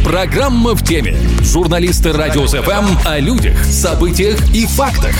Программа в теме. Журналисты Радиус ФМ о людях, событиях и фактах.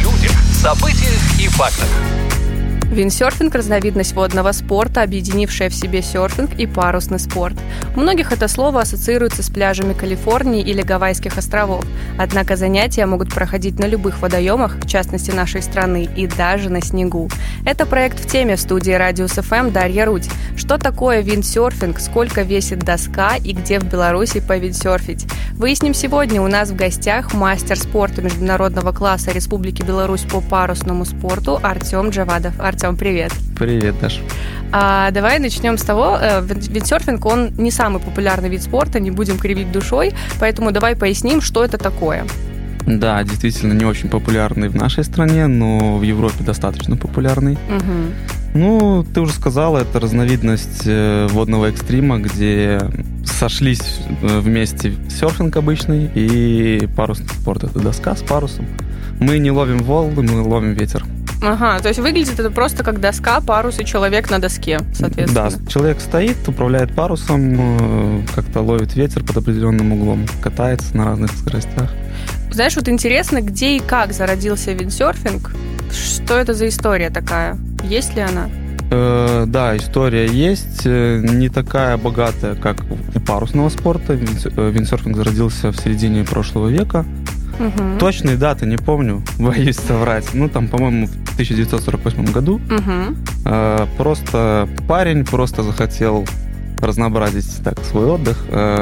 Виндсерфинг – разновидность водного спорта, объединившая в себе серфинг и парусный спорт. У многих это слово ассоциируется с пляжами Калифорнии или Гавайских островов. Однако занятия могут проходить на любых водоемах, в частности нашей страны, и даже на снегу. Это проект «В теме» в студии Радиус ФМ Дарья Рудь. Что такое виндсерфинг, сколько весит доска и где в Беларуси повиндсерфить? Выясним сегодня. У нас в гостях мастер спорта международного класса Республики Беларусь по парусному спорту Артем Джавадов. Артем, привет. Привет, Даша. Давай начнем с того, виндсерфинг, он не самый популярный вид спорта, не будем кривить душой, поэтому давай поясним, что это такое. Да, действительно не очень популярный в нашей стране, но в Европе достаточно популярный. Ну, ты уже сказала, это разновидность водного экстрима, где сошлись вместе серфинг обычный и парусный спорт. Это доска с парусом. Мы не ловим волны, мы ловим ветер. Ага, то есть выглядит это просто как доска, парус и человек на доске, соответственно. Да, человек стоит, управляет парусом, как-то ловит ветер под определенным углом, катается на разных скоростях. Знаешь, вот интересно, где и как зародился виндсерфинг? Что это за история такая? Есть ли она? Да, история есть, не такая богатая, как у парусного спорта. Виндсерфинг зародился в середине прошлого века. Угу. Точные даты не помню, боюсь соврать. Ну, там, по-моему, в 1948 году. Просто парень захотел разнообразить так свой отдых.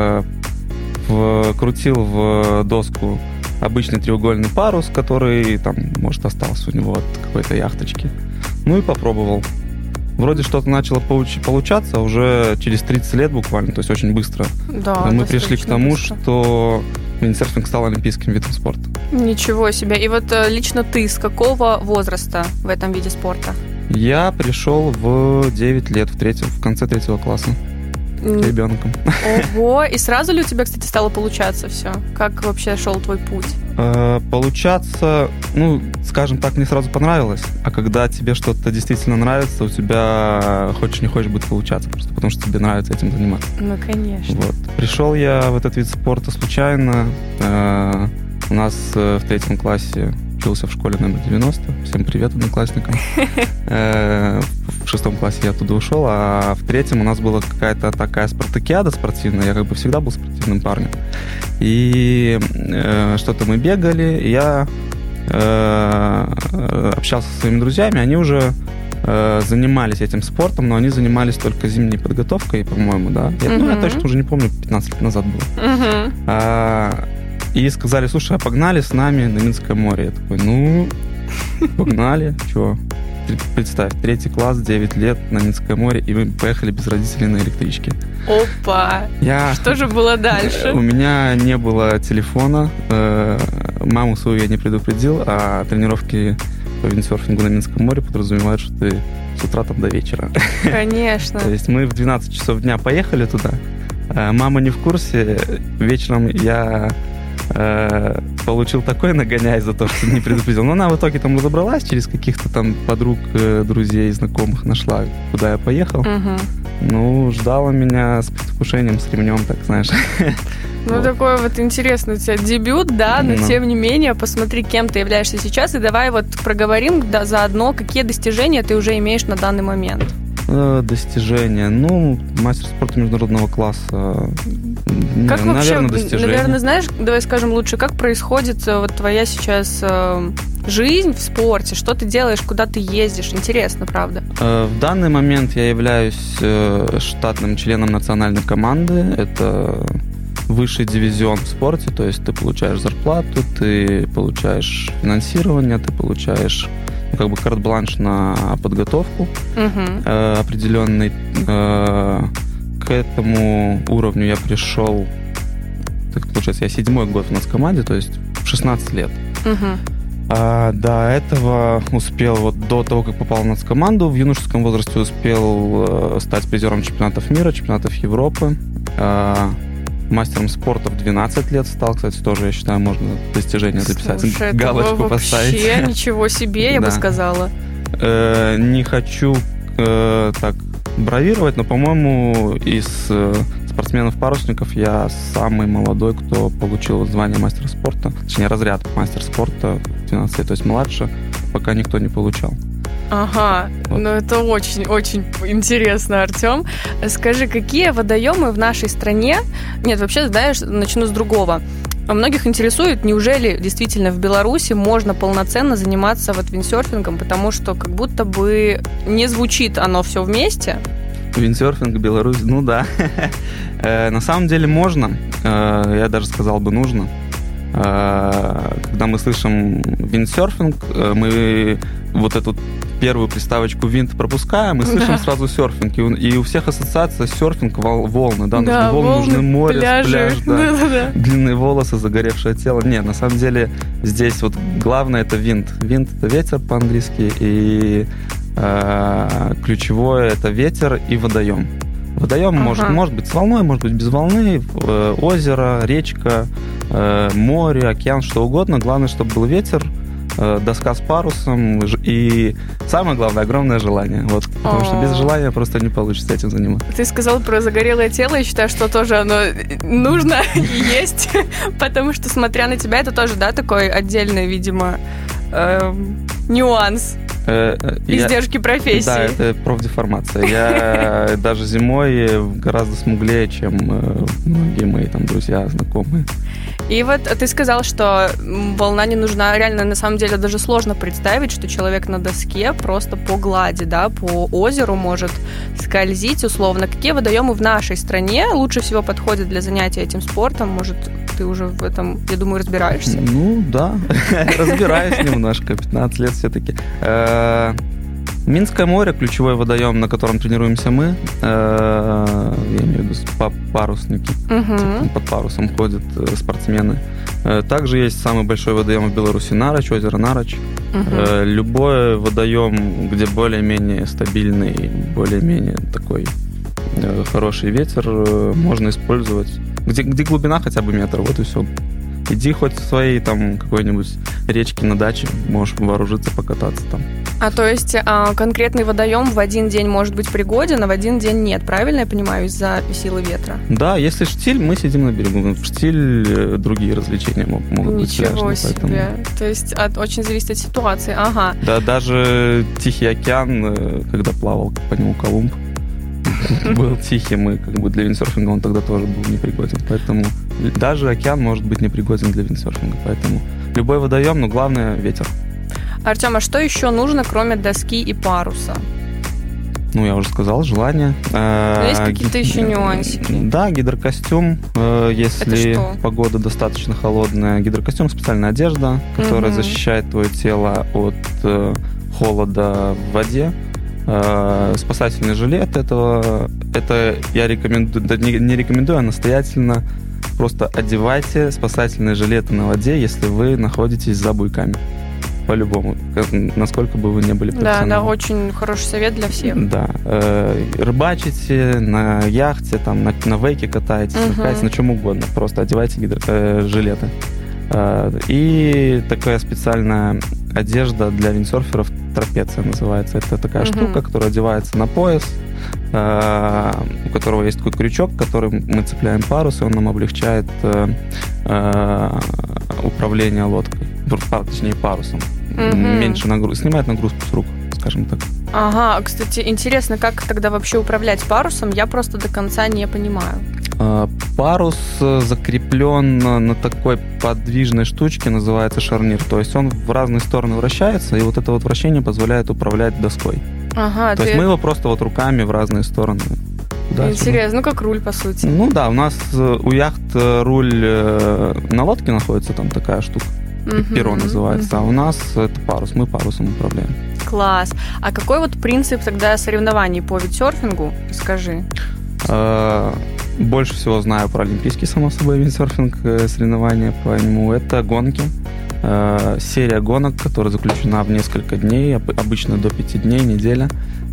Крутил в доску обычный треугольный парус, который там, может, остался у него от какой-то яхточки. Ну и попробовал. Вроде что-то начало получаться уже через 30 лет буквально, то есть очень быстро. Да, мы пришли к тому, что виндсерфинг стал олимпийским видом спорта. Ничего себе. И вот лично ты с какого возраста в этом виде спорта? Я пришел в 9 лет, в конце 3 класса. Ребенком. Ого! И сразу ли у тебя, кстати, стало получаться все? Как вообще шел твой путь? Получаться, скажем так, мне сразу понравилось. А когда тебе что-то действительно нравится, у тебя, хочешь не хочешь, будет получаться. Просто потому что тебе нравится этим заниматься. Ну, конечно. Вот. Пришел я в этот вид спорта случайно. У нас в 3 классе учился в школе номер 90. Всем привет, одноклассникам. В 6 классе я оттуда ушел, а в 3 у нас была какая-то такая спартакиада спортивная. Я всегда был спортивным парнем. И что-то мы бегали, и я общался со своими друзьями, они уже занимались этим спортом, но они занимались только зимней подготовкой, по-моему, да. Я точно уже не помню, 15 лет назад было. И сказали: слушай, а погнали с нами на Минское море. Я такой, погнали, чего? Представь, 3 класс, 9 лет на Минское море, и мы поехали без родителей на электричке. Опа! Что же было дальше? У меня не было телефона, маму свою я не предупредил, а тренировки по виндсерфингу на Минском море подразумевают, что ты с утра там до вечера. Конечно. То есть мы в 12 часов дня поехали туда, мама не в курсе, вечером я получил такой нагоняй за то, что не предупредил. Но она в итоге там разобралась, через каких-то там подруг, друзей, знакомых нашла, куда я поехал. Ждала меня с предвкушением, с ремнем, так знаешь. Такой вот интересный у тебя дебют, да, но тем не менее, посмотри, кем ты являешься сейчас, и давай вот проговорим заодно, какие достижения ты уже имеешь на данный момент. Достижения. Мастер спорта международного класса. Как наверное, вообще, достижения. Наверное, знаешь, давай скажем лучше, как происходит вот твоя сейчас жизнь в спорте? Что ты делаешь, куда ты ездишь? Интересно, правда? В данный момент я являюсь штатным членом национальной команды. Это высший дивизион в спорте, то есть ты получаешь зарплату, ты получаешь финансирование, ты получаешь карт-бланш на подготовку определенный. К этому уровню я пришел, так получается, я 7-й год у нас в команде, то есть в 16 лет. До этого успел, до того, как попал в нацкоманду, в юношеском возрасте успел стать призером чемпионатов мира, чемпионатов Европы. Мастером спорта в 12 лет стал, кстати, тоже, я считаю, можно достижение записать. Слушай, галочку поставить. Вообще ничего себе, я бы сказала. Не хочу так бравировать, но, по-моему, из спортсменов-парусников я самый молодой, кто получил звание мастера спорта, точнее, разряд мастер спорта 12 лет, то есть младше, пока никто не получал. Ага, вот. Ну это очень-очень интересно, Артем. Скажи, какие водоемы в нашей стране... Нет, вообще, знаешь, начну с другого. Многих интересует, неужели действительно в Беларуси можно полноценно заниматься вот виндсерфингом, потому что как будто бы не звучит оно все вместе. Виндсерфинг, Беларусь, ну да. На самом деле можно, я даже сказал бы нужно. Когда мы слышим виндсерфинг, мы вот эту первую приставочку винт пропускаем и слышим сразу серфинг. И у всех ассоциация серфинг, волны, да, нужны волны, нужны море, пляж, да. Длинные волосы, загоревшее тело. Не, на самом деле здесь вот главное это винт. Винт это ветер по-английски, и ключевое это ветер и водоем. Водоем может быть с волной, может быть без волны, озеро, речка, море, океан, что угодно. Главное, чтобы был ветер, доска с парусом и самое главное, огромное желание. Вот, потому что без желания просто не получится этим заниматься. Ты сказал про загорелое тело, и считаю, что тоже оно нужно и есть, потому что, смотря на тебя, это тоже, да, такой отдельный, видимо, нюанс. Издержки профессии. Да, это профдеформация. Я даже зимой гораздо смуглее, чем многие мои там друзья, знакомые. И вот ты сказал, что волна не нужна. Реально, на самом деле, даже сложно представить, что человек на доске просто по глади, да, по озеру может скользить условно. Какие водоемы в нашей стране лучше всего подходят для занятия этим спортом? Может, ты уже в этом, я думаю, разбираешься? Ну, да, разбираюсь немножко, 15 лет все-таки. Минское море, ключевой водоем, на котором тренируемся мы, я имею в виду парусники, под парусом ходят спортсмены. Также есть самый большой водоем в Беларуси Нароч, озеро Нароч. Любой водоем, где более-менее стабильный, более-менее такой хороший ветер, можно использовать. Где глубина хотя бы метр, вот и все. Иди хоть в своей там какой-нибудь речке на даче, можешь вооружиться, покататься там. А то есть конкретный водоем в один день может быть пригоден, а в один день нет, правильно я понимаю, из-за силы ветра? Да, если штиль, мы сидим на берегу. В штиль другие развлечения могут быть пляжные. Ничего себе. Поэтому... То есть очень зависит от ситуации, ага. Да, даже Тихий океан, когда плавал по нему Колумб, был тихий, мы как бы для виндсерфинга он тогда тоже был непригоден. Поэтому даже океан может быть непригоден для виндсерфинга. Поэтому любой водоем, но главное ветер. Артем, а что еще нужно, кроме доски и паруса? Ну, я уже сказал, желание. Но есть какие-то еще нюансики? Да, гидрокостюм, если погода достаточно холодная. Гидрокостюм — специальная одежда, которая защищает твое тело от холода в воде. Спасательный жилет это я рекомендую, да, не рекомендую, а настоятельно просто одевайте спасательные жилеты на воде, если вы находитесь за буйками. По-любому, насколько бы вы не были профессионалом. Да, очень хороший совет для всех. Да. Рыбачите на яхте, там, на вейке катаетесь, на чем угодно. Просто одевайте жилеты. И такая специальная одежда для виндсерферов, трапеция называется. Это такая штука, которая одевается на пояс, у которого есть такой крючок, который мы цепляем парус, и он нам облегчает управление лодкой, точнее парусом. Меньше снимает нагрузку с рук, скажем так. Ага, кстати, интересно, как тогда вообще управлять парусом, я просто до конца не понимаю. Парус закреплен на такой подвижной штучке, называется шарнир. То есть он в разные стороны вращается, и вот это вот вращение позволяет управлять доской. Ага, то есть мы его просто вот руками в разные стороны. Интересно, ну как руль, по сути. Ну да, у нас у яхт руль на лодке находится, там такая штука. Перо называется, а у нас это парус, мы парусом управляем. Класс. А какой вот принцип тогда соревнований по виндсерфингу? Скажи. Больше всего знаю про олимпийский, само собой, виндсерфинг, соревнования по нему. Это гонки. Серия гонок, которая заключена в несколько дней, обычно до 5 дней, неделя.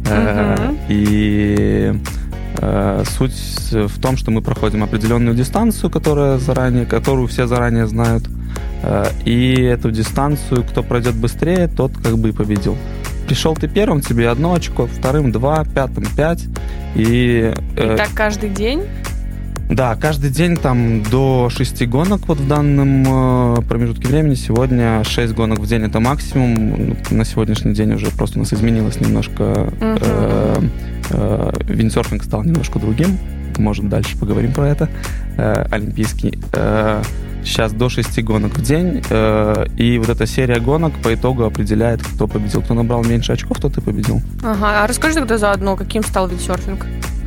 И суть в том, что мы проходим определенную дистанцию, которую все заранее знают. И эту дистанцию, кто пройдет быстрее, тот как бы и победил. Пришел ты первым, тебе 1 очко, вторым 2, пятым 5. И так каждый день? Да, каждый день там до 6 гонок вот в данном промежутке времени. Сегодня 6 гонок в день это максимум. На сегодняшний день уже просто у нас изменилось немножко. Виндсерфинг стал немножко другим. Может, дальше поговорим про это. Олимпийский. Сейчас до 6 гонок в день. И вот эта серия гонок по итогу определяет, кто победил. Кто набрал меньше очков, тот и победил. Ага, а расскажи тогда заодно, каким стал виндсерфинг?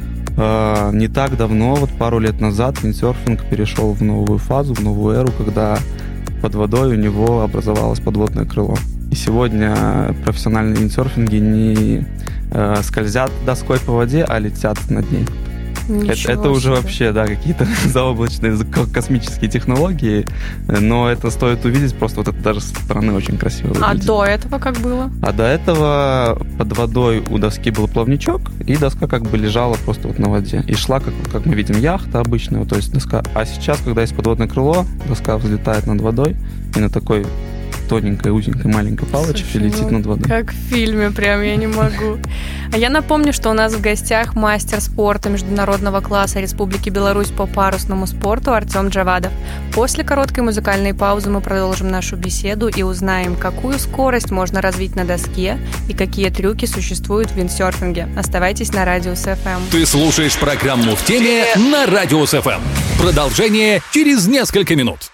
Не так давно, вот пару лет назад, виндсерфинг перешел в новую фазу, в новую эру, когда под водой у него образовалось подводное крыло. И сегодня профессиональные виндсерфинги не скользят доской по воде, а летят над ней. Это уже вообще, да, какие-то заоблачные космические технологии, но это стоит увидеть, просто вот это даже со стороны очень красиво выглядит. А до этого как было? А до этого под водой у доски был плавничок, и доска как бы лежала просто вот на воде. И шла, как мы видим, яхта обычная, то есть доска. А сейчас, когда есть подводное крыло, доска взлетает над водой, и на такой тоненькой, узенькой, маленькой палочке летит над водой. Как в фильме, прям я не могу. А я напомню, что у нас в гостях мастер спорта международного класса Республики Беларусь по парусному спорту Артем Джавадов. После короткой музыкальной паузы мы продолжим нашу беседу и узнаем, какую скорость можно развить на доске и какие трюки существуют в виндсерфинге. Оставайтесь на Радиус ФМ. Ты слушаешь программу «В теме» на Радиус ФМ. Продолжение через несколько минут.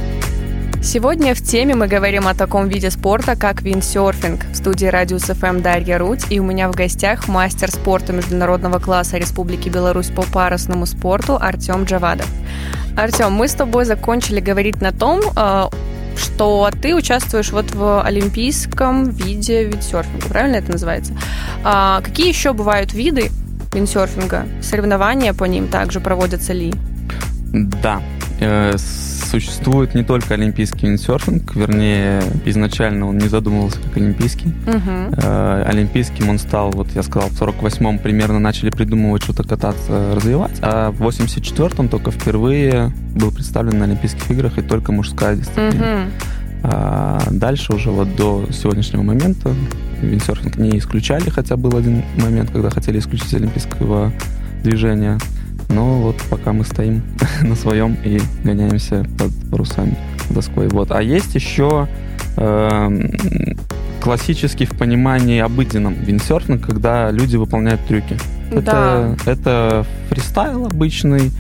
Сегодня в теме мы говорим о таком виде спорта, как виндсерфинг. В студии Радиус ФМ Дарья Рудь, и у меня в гостях мастер спорта международного класса Республики Беларусь по парусному спорту Артем Джавадов. Артем, мы с тобой закончили говорить на том, что ты участвуешь вот в олимпийском виде виндсерфинга, правильно это называется? Какие еще бывают виды виндсерфинга? Соревнования по ним также проводятся ли? Да, существует не только олимпийский виндсерфинг, вернее, изначально он не задумывался как олимпийский. Олимпийским он стал, вот я сказал, в 48-м примерно начали придумывать, что-то кататься, развивать, а в 84-м только впервые был представлен на Олимпийских играх и только мужская дисциплина. А дальше уже вот до сегодняшнего момента виндсерфинг не исключали, хотя был один момент, когда хотели исключить из олимпийского движения. Но вот пока мы стоим на своем и гоняемся под парусами доской. Вот. А есть еще классический в понимании обыденном виндсерфинг, когда люди выполняют трюки. Да. Это фристайл обычный.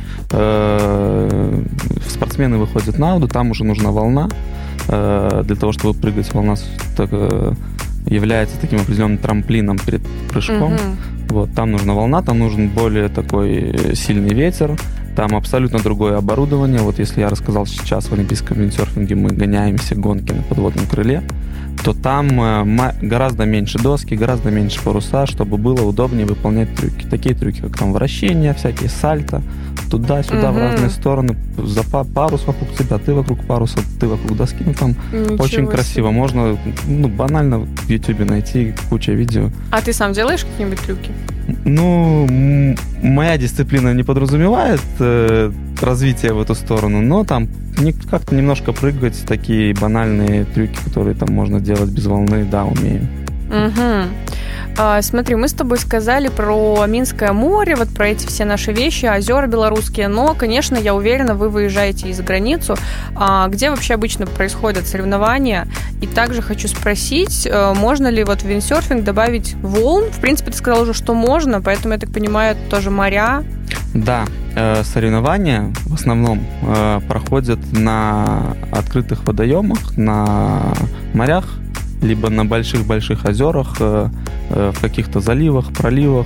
Спортсмены выходят на воду, там уже нужна волна. Для того, чтобы прыгать, волна является таким определенным трамплином перед прыжком. Вот, там нужна волна, там нужен более такой сильный ветер, там абсолютно другое оборудование. Вот если я рассказал сейчас в олимпийском виндсерфинге мы гоняемся гонки на подводном крыле, то там гораздо меньше доски, гораздо меньше паруса, чтобы было удобнее выполнять трюки. Такие трюки, как там вращения, всякие сальто, туда-сюда в разные стороны, парус вокруг тебя, ты вокруг паруса, ты вокруг доски. Ну, там очень красиво. Можно банально в YouTube найти куча видео. А ты сам делаешь какие-нибудь трюки? Ну, моя дисциплина не подразумевает развитие в эту сторону, но там как-то немножко прыгать, такие банальные трюки, которые там можно делать без волны, да, умею. Смотри, мы с тобой сказали про Минское море, вот про эти все наши вещи, озера белорусские, но, конечно, я уверена, вы выезжаете и за границу. Где вообще обычно происходят соревнования? И также хочу спросить, можно ли вот в виндсерфинг добавить волн? В принципе, ты сказал уже, что можно, поэтому, я так понимаю, это тоже моря. Да, соревнования в основном проходят на открытых водоемах, на морях, либо на больших-больших озерах, в каких-то заливах, проливах.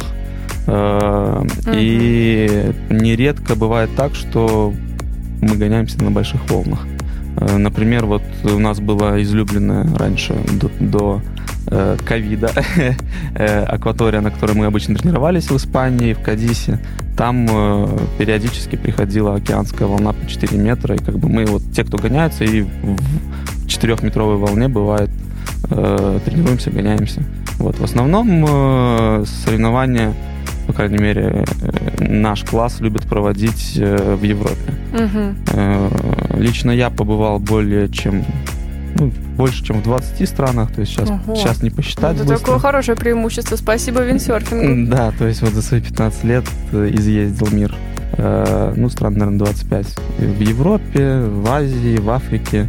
И нередко бывает так, что мы гоняемся на больших волнах. Например, вот у нас была излюбленная раньше до ковида акватория, на которой мы обычно тренировались в Испании, в Кадисе. Там периодически приходила океанская волна по 4 метра, и как бы мы вот те, кто гоняются, и в 4-метровой волне бывает тренируемся, гоняемся. Вот. В основном соревнования, по крайней мере, наш класс любит проводить в Европе. Лично я побывал больше, чем в 20 странах, то есть сейчас не посчитать. Это такое хорошее преимущество, спасибо виндсерфингу. Да, то есть вот за свои 15 лет изъездил мир. стран, наверное, 25. В Европе, в Азии, в Африке,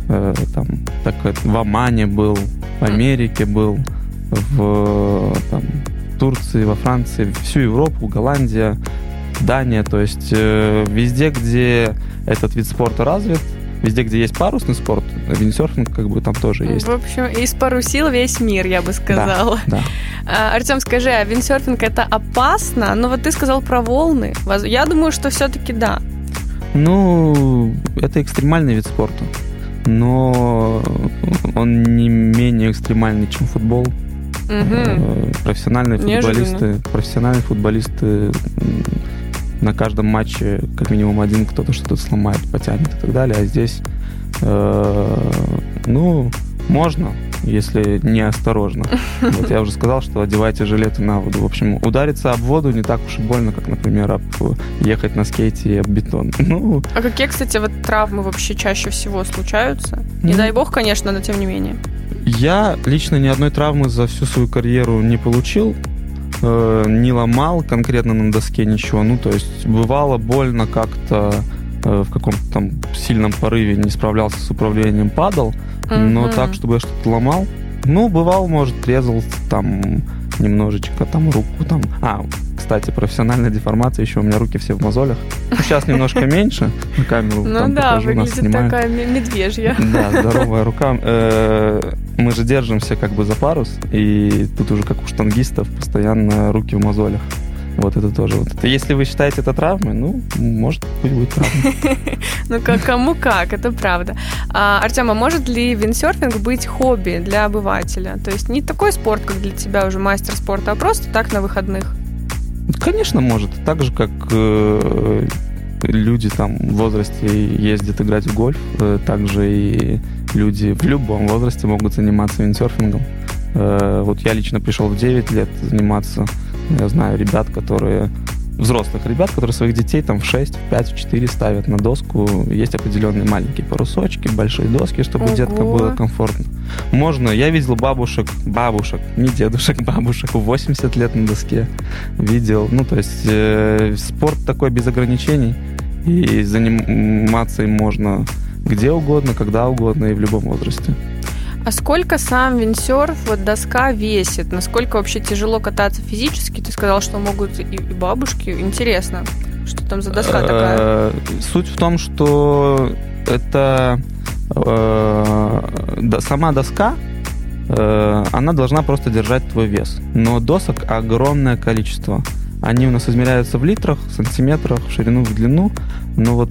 в Омане был, в Америке был, в Турции, во Франции, всю Европу, Голландия, Дания. То есть везде, где этот вид спорта развит, везде, где есть парусный спорт, виндсерфинг там тоже есть. В общем, испарусил весь мир, я бы сказала. Да. Артем, скажи, а виндсерфинг это опасно? Ты сказал про волны. Я думаю, что все-таки да. Это экстремальный вид спорта, но он не менее экстремальный, чем футбол. Профессиональные футболисты на каждом матче как минимум один кто-то что-то сломает, потянет и так далее. А здесь, можно, если неосторожно. Я уже сказал, что одевайте жилеты на воду. В общем, удариться об воду не так уж и больно, как, например, ехать на скейте и об бетон. А какие, кстати, травмы вообще чаще всего случаются? Не дай бог, конечно, но тем не менее. Я лично ни одной травмы за всю свою карьеру не получил. Не ломал конкретно на доске ничего. То есть бывало больно как-то в каком-то сильном порыве, не справлялся с управлением, падал, но так, чтобы я что-то ломал. Бывал, может, резал немножечко руку. Кстати, профессиональная деформация, еще у меня руки все в мозолях. Сейчас немножко меньше. На камеру покажу, выглядит такая медвежья. Да, здоровая рука. Мы же держимся за парус, и тут уже как у штангистов постоянно руки в мозолях. Это тоже. Если вы считаете это травмой, может, пусть будет травма. Кому как, это правда. Артем, а может ли виндсерфинг быть хобби для обывателя? То есть не такой спорт, как для тебя уже мастер спорта, а просто так на выходных? Конечно, может. Так же, как люди в возрасте ездят играть в гольф, также и люди в любом возрасте могут заниматься виндсерфингом. Я лично пришел в 9 лет заниматься. Я знаю взрослых ребят, которые своих детей в 6, в 5, в 4 ставят на доску. Есть определенные маленькие парусочки, большие доски, чтобы деткам было комфортно. Можно. Я видел бабушек, не дедушек, бабушек, 80 лет на доске. Видел. То есть спорт такой без ограничений. И заниматься им можно где угодно, когда угодно и в любом возрасте. А сколько сам виндсерф, доска весит? Насколько вообще тяжело кататься физически? Ты сказал, что могут и бабушки. Интересно, что там за доска такая? Суть в том, что это сама доска, она должна просто держать твой вес. Но досок огромное количество. Они у нас измеряются в литрах, сантиметрах, в ширину, в длину. Но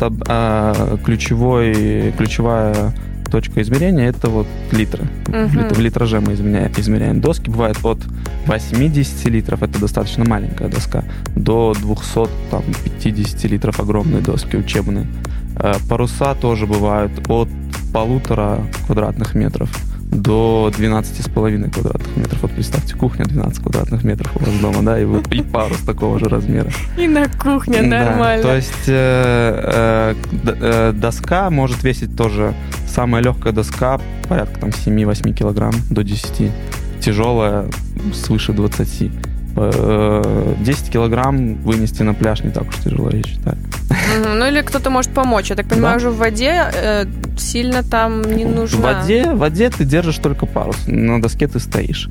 ключевая точка измерения — это литры. В литраже мы измеряем доски. Бывает от 80 литров, это достаточно маленькая доска, до 250 литров огромные доски учебные. Паруса тоже бывают от 1,5 квадратных метров до 12,5 квадратных метров. Представьте, кухня 12 квадратных метров у вас дома, да, и парус такого же размера. И на кухне нормально. Да, то есть доска может весить тоже, самая легкая доска порядка 7-8 килограмм до 10, тяжелая свыше 20. 10 килограмм вынести на пляж не так уж тяжело, я считаю. Или кто-то может помочь. Я так понимаю, уже в воде сильно там не нужно. В воде ты держишь только парус, на доске ты стоишь.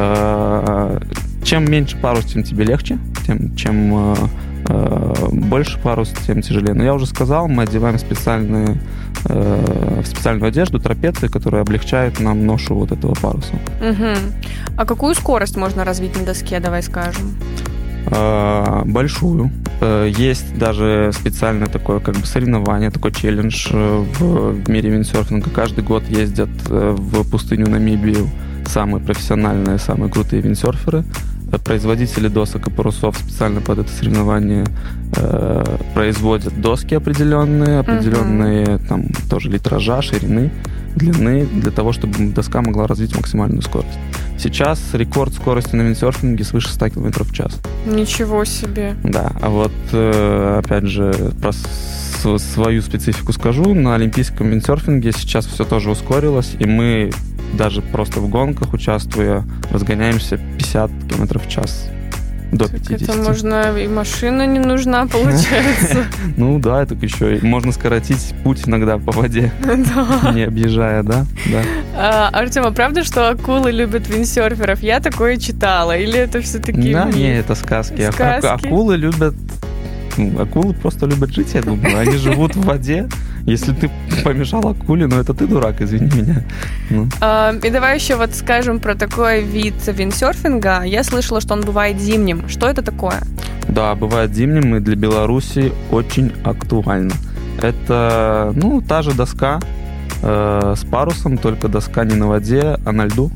Чем меньше парус, тем тебе легче, чем больше парус, тем тяжелее. Но я уже сказал, мы одеваем специальную одежду, трапеции, которая облегчает нам ношу этого паруса. А какую скорость можно развить на доске, давай скажем? Большую. Есть даже специальное такое соревнование, такой челлендж в мире виндсерфинга. Каждый год ездят в пустыню Намибию самые профессиональные, самые крутые виндсерферы. Производители досок и парусов специально под это соревнование производят доски определенные тоже литража, ширины, длины, для того, чтобы доска могла развить максимальную скорость. Сейчас рекорд скорости на виндсерфинге свыше 100 км в час. Ничего себе! Да, а опять же, про свою специфику скажу. На олимпийском виндсерфинге сейчас все тоже ускорилось, и мы даже просто в гонках, участвуя, разгоняемся 50 км в час. до 50. Это можно, и машина не нужна, получается. Ну да, так еще можно скоротить путь иногда по воде, не объезжая, да? Артем, а правда, что акулы любят виндсерферов? Я такое читала. Или это все-таки... Да, не, это сказки. Акулы любят... Акулы просто любят жить, я думаю. Они живут в воде. Если ты помешал акуле, это ты дурак, извини меня. И давай еще вот скажем про такой вид виндсерфинга. Я слышала, что он бывает зимним. Что это такое? Да, бывает зимним, и для Беларуси очень актуально. Это, та же доска с парусом, только доска не на воде, а на льду.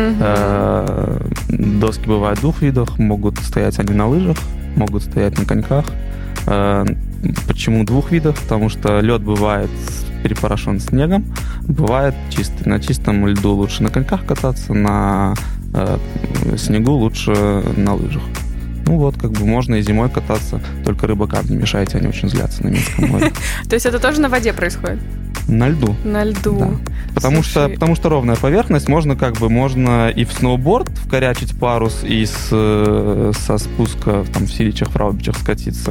Доски бывают двух видов. Могут стоять они на лыжах, могут стоять на коньках. Почему двух видов? Потому что лед бывает перепорошен снегом, бывает чистый. На чистом льду лучше на коньках кататься, на снегу лучше на лыжах. Можно и зимой кататься, только рыбакам не мешайте, они очень злятся на Минском море. То есть это тоже на воде происходит? На льду. На льду. Да. Потому что ровная поверхность, можно и в сноуборд вкорячить парус, и со спуска в Силичах, Фраубичах скатиться.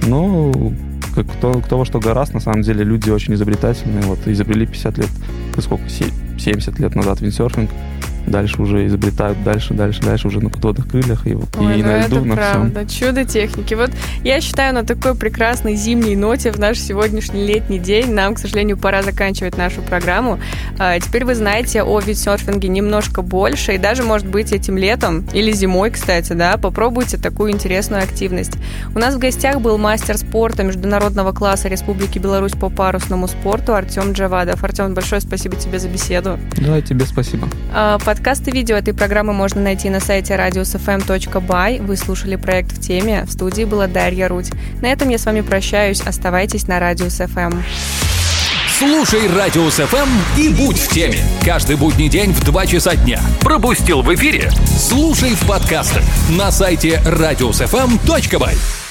Кто во что гораст, на самом деле люди очень изобретательные. Изобрели 50 лет, 70 лет назад виндсерфинг. Дальше уже изобретают, дальше уже на подводных крыльях и на льду, на всем. Это правда, чудо техники. Я считаю, на такой прекрасной зимней ноте в наш сегодняшний летний день нам, к сожалению, пора заканчивать нашу программу. Теперь вы знаете о виндсерфинге немножко больше, и даже, может быть, этим летом или зимой, кстати, попробуйте такую интересную активность. У нас в гостях был мастер спорта международного класса Республики Беларусь по парусному спорту Артем Джавадов. Артем, большое спасибо тебе за беседу. Да, и тебе спасибо. Подкасты и видео этой программы можно найти на сайте radiusfm.by. Вы слушали проект «В теме». В студии была Дарья Рудь. На этом я с вами прощаюсь. Оставайтесь на Радиус ФМ. Слушай Радиус ФМ и будь в теме. Каждый будний день в 2 часа дня. Пропустил в эфире? Слушай в подкастах на сайте radiusfm.by.